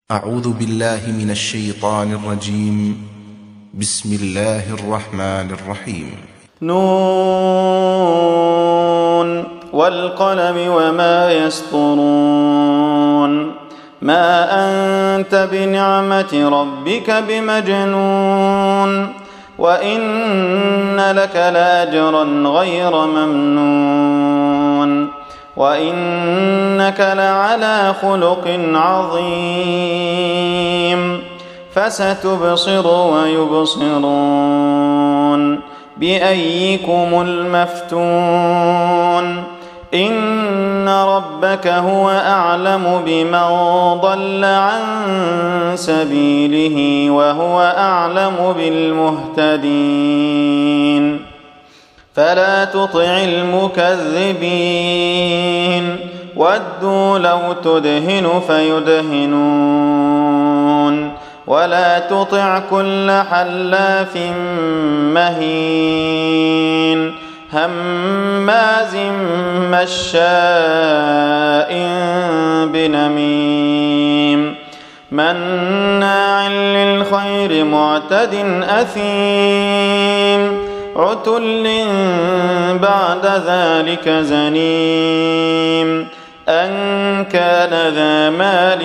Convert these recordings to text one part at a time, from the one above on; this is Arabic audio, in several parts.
أعوذ بالله من الشيطان الرجيم. بسم الله الرحمن الرحيم. نون والقلم وما يسطرون. ما أنت بنعمة ربك بمجنون وإن لك لأجرا غير ممنون وإنك لعلى خلق عظيم. فستبصر ويبصرون بأيكم المفتون. إن ربك هو أعلم بمن ضل عن سبيله وهو أعلم بالمهتدين. فلا تطع المكذبين ودوا لو تدهن فيدهنون ولا تطع كل حلاف مهين هماز مشاء بنميم مناع للخير معتد أثيم عتل بعد ذلك زنيم أن كان ذا مال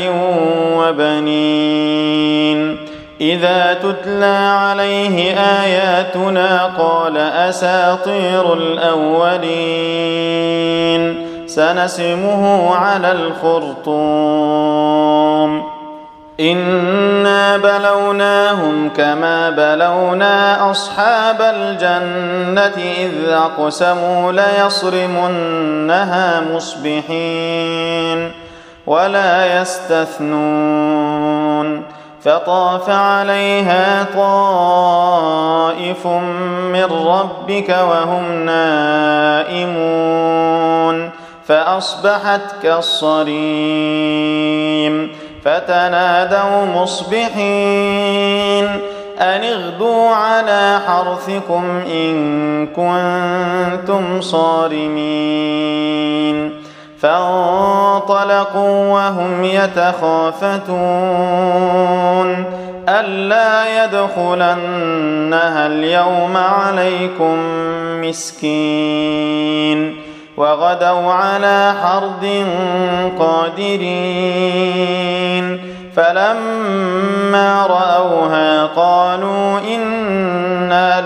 وبنين. إذا تتلى عليه آياتنا قال أساطير الأولين سنسمه على الخرطوم. إنا بلوناهم كما بلونا أصحاب الجنة إذ أقسموا ليصرمنها مصبحين ولا يستثنون. فطاف عليها طائف من ربك وهم نائمون فأصبحت كالصريم. فتنادوا مصبحين أن اغدوا على حرثكم إن كنتم صارمين. فانطلقوا وهم يتخافتون ألا يدخلنها اليوم عليكم مسكين. وغدوا على حرد قادرين. فلما رأوها قالوا إنا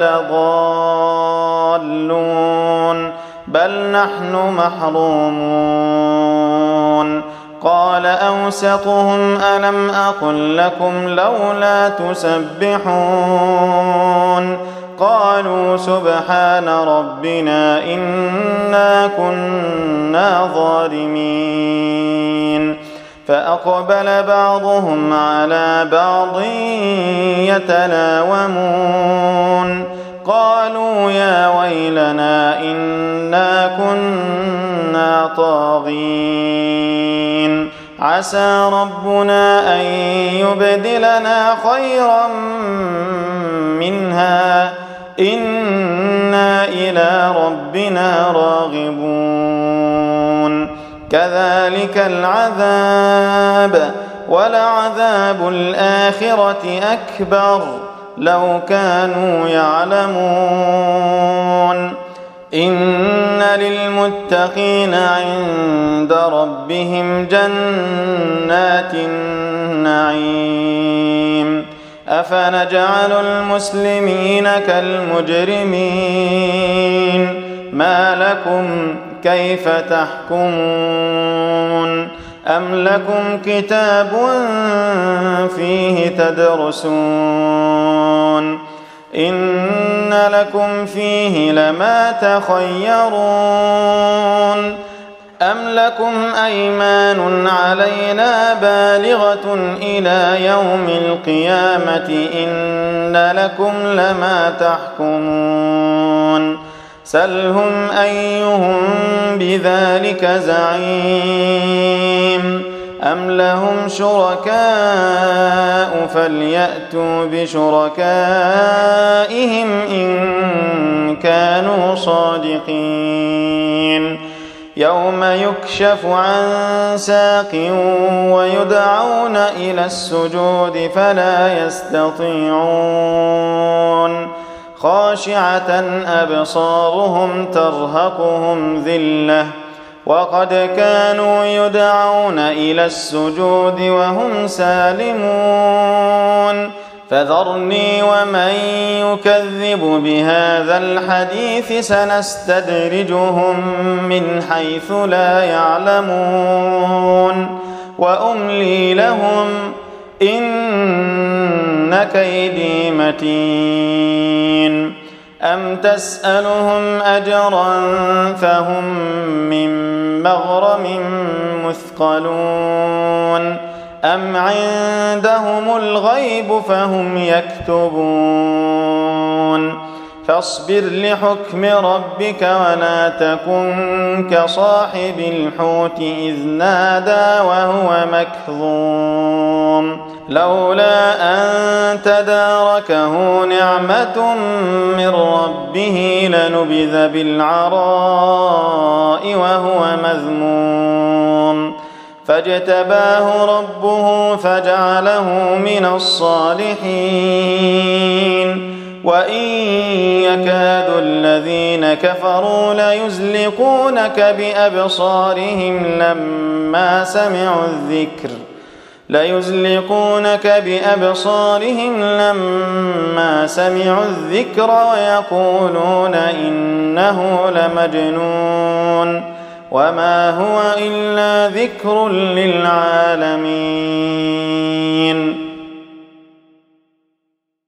لضالون بل نحن محرومون. قال أوسطهم ألم أقل لكم لولا تسبحون قالوا سبحان ربنا إنا كنا ظالمين. فأقبل بعضهم على بعض يتلاومون قالوا يا ويلنا إنا كنا طاغين عسى ربنا أن يبدلنا خيرا منها إنا إلى ربنا راغبون. كذلك العذاب ولعذاب الآخرة أكبر لو كانوا يعلمون. إن للمتقين عند ربهم جنات النعيم. أفنجعل المسلمين كالمجرمين ما لكم كيف تحكمون. أم لكم كتاب فيه تدرسون إن لكم فيه لما تخيرون. أم لكم أيمان علينا بالغة إلى يوم القيامة إن لكم لما تحكمون. سلهم أيهم بذلك زعيم. أم لهم شركاء فليأتوا بشركائهم إن كانوا صادقين. يوم يكشف عن ساق ويدعون إلى السجود فلا يستطيعون خاشعة أبصارهم ترهقهم ذلة وقد كانوا يدعون إلى السجود وهم سالمون فذرني ومن يكذب بهذا الحديث سنستدرجهم من حيث لا يعلمون وأملي لهم إن كيدي متين أم تسألهم أجرا فهم من مغرم مثقلون أم عندهم الغيب فهم يكتبون فاصبر لحكم ربك ولا تكن كصاحب الحوت إذ نادى وهو مكظوم لولا أن تداركه نعمة من ربه لنبذ بالعراء وهو مذموم فاجتباه ربه فجعله من الصالحين وإن يكاد الذين كفروا ليزلقونك بأبصارهم لما سمعوا الذكر ويقولون إنه لمجنون وما هو إلا ذكر للعالمين